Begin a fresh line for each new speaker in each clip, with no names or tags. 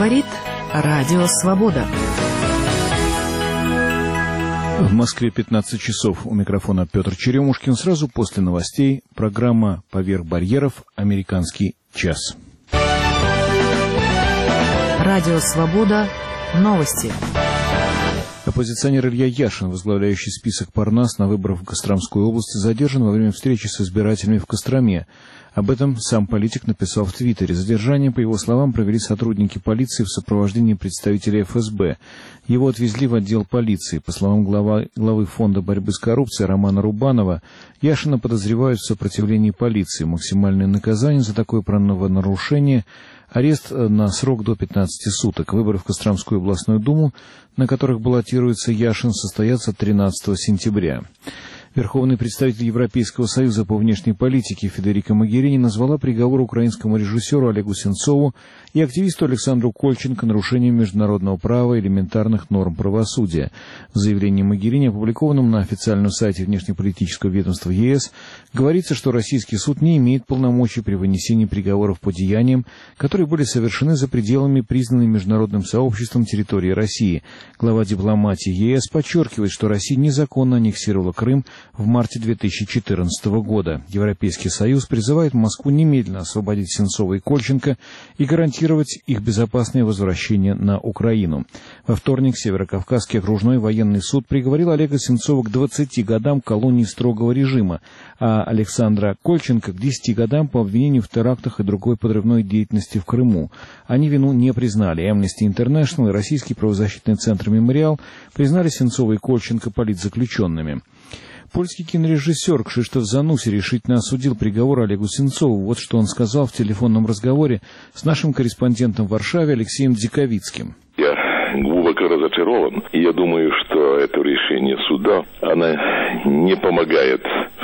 Говорит Радио Свобода.
В Москве 15 часов. У микрофона Петр Черемушкин. Сразу после новостей программа «Поверх барьеров. Американский час».
Радио Свобода. Новости.
Оппозиционер Илья Яшин, возглавляющий список Парнас на выборах в Костромской области, задержан во время встречи с избирателями в Костроме. Об этом сам политик написал в Твиттере. Задержание, по его словам, провели сотрудники полиции в сопровождении представителей ФСБ. Его отвезли в отдел полиции. По словам главы Фонда борьбы с коррупцией Романа Рубанова, Яшина подозревают в сопротивлении полиции. Максимальное наказание за такое правонарушение — арест на срок до 15 суток. Выборы в Костромскую областную думу, на которых баллотируется Яшин, состоятся 13 сентября. Верховный представитель Европейского союза по внешней политике Федерика Могерини назвала приговор украинскому режиссеру Олегу Сенцову и активисту Александру Кольченко нарушением международного права и элементарных норм правосудия. В заявлении Могерини, опубликованном на официальном сайте внешнеполитического ведомства ЕС, говорится, что российский суд не имеет полномочий при вынесении приговоров по деяниям, которые были совершены за пределами признанной международным сообществом территории России. Глава дипломатии ЕС подчеркивает, что Россия незаконно аннексировала Крым в марте 2014 года. Европейский Союз призывает Москву немедленно освободить Сенцова и Кольченко и гарантировать их безопасное возвращение на Украину. Во вторник Северокавказский окружной военный суд приговорил Олега Сенцова к 20 годам колонии строгого режима, а Александра Кольченко к 10 годам по обвинению в терактах и другой подрывной деятельности в Крыму. Они вину не признали. Amnesty International и Российский правозащитный центр «Мемориал» признали Сенцова и Кольченко политзаключенными. Польский кинорежиссер Кшиштоф Зануси решительно осудил приговор Олегу Сенцову. Вот что он сказал в телефонном разговоре с нашим корреспондентом в Варшаве Алексеем Диковицким.
Я глубоко разочарован, и я думаю, что это решение суда, оно не помогает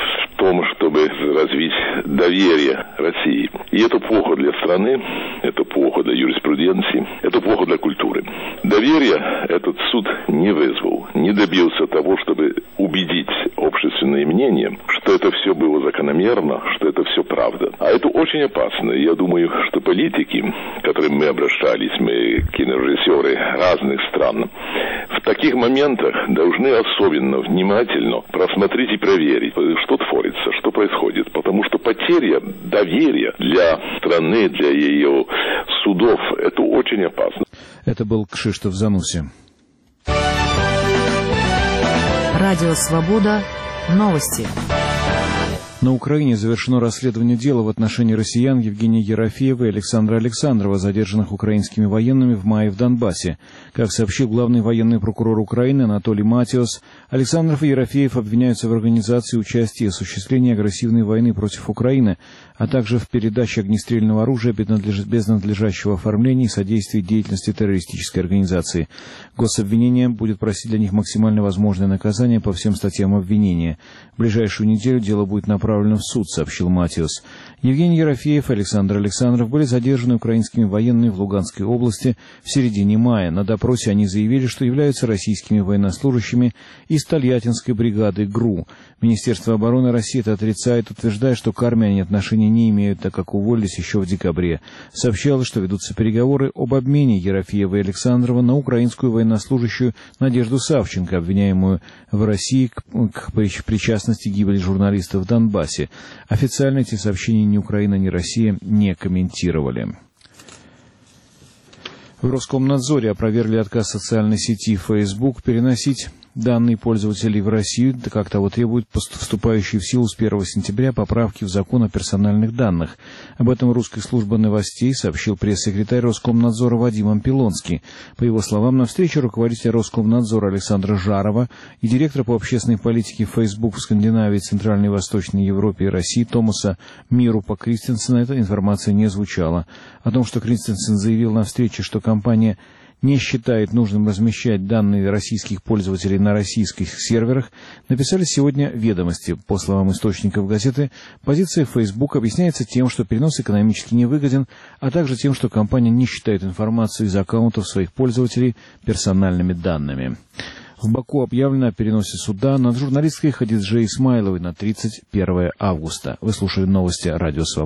в том, чтобы развить доверие России. И это плохо для страны, это плохо для юриспруденции, это плохо для культуры. Доверие этот суд не вызвал, не добился того, чтобы убедить общественное мнение, что это все было закономерно, что это все правда. А это очень опасно. Я думаю, что политики, к которым мы обращались, мы кинорежиссеры разных стран, в таких моментах должны особенно внимательно просмотреть и проверить, что творится, что происходит. Потому что потеря доверия для страны, для ее судов, это очень опасно.
Это был Кшиштоф Зануси.
Радио Свобода. Новости.
На Украине завершено расследование дела в отношении россиян Евгения Ерофеева и Александра Александрова, задержанных украинскими военными в мае в Донбассе. Как сообщил главный военный прокурор Украины Анатолий Матиос, Александров и Ерофеев обвиняются в организации, участии и осуществлении агрессивной войны против Украины, а также в передаче огнестрельного оружия без надлежащего оформления и содействии деятельности террористической организации. Гособвинение будет просить для них максимально возможное наказание по всем статьям обвинения. В ближайшую неделю дело будет направлено в суд, сообщил Матиос. Евгений Ерофеев и Александр Александров были задержаны украинскими военными в Луганской области в середине мая. На допросе они заявили, что являются российскими военнослужащими из Тольяттинской бригады ГРУ. Министерство обороны России это отрицает, утверждая, что к армии они отношения не имеют, так как уволились еще в декабре. Сообщалось, что ведутся переговоры об обмене Ерофеева и Александрова на украинскую военнослужащую Надежду Савченко, обвиняемую в России к причастности к гибели журналистов в Донбассе. Официально эти сообщения ни Украина, ни Россия не комментировали. В Роскомнадзоре опровергли отказ социальной сети Facebook переносить данные пользователей в Россию, как того требуют вступающие в силу с 1 сентября поправки в закон о персональных данных. Об этом русская служба новостей сообщил пресс-секретарь Роскомнадзора Вадим Ампилонский. По его словам, на встрече руководителя Роскомнадзора Александра Жарова и директора по общественной политике Facebook в Скандинавии, Центральной и Восточной Европе и России Томаса Мирупа Кристенсена эта информация не звучала. О том, что Кристенсен заявил на встрече, что компания не считает нужным размещать данные российских пользователей на российских серверах, написали сегодня «Ведомости». По словам источников газеты, позиция Facebook объясняется тем, что перенос экономически невыгоден, а также тем, что компания не считает информацию из аккаунтов своих пользователей персональными данными. В Баку объявлено о переносе суда над журналисткой Хадидже Исмайловой на 31 августа. Вы слушали новости Радио Свобода.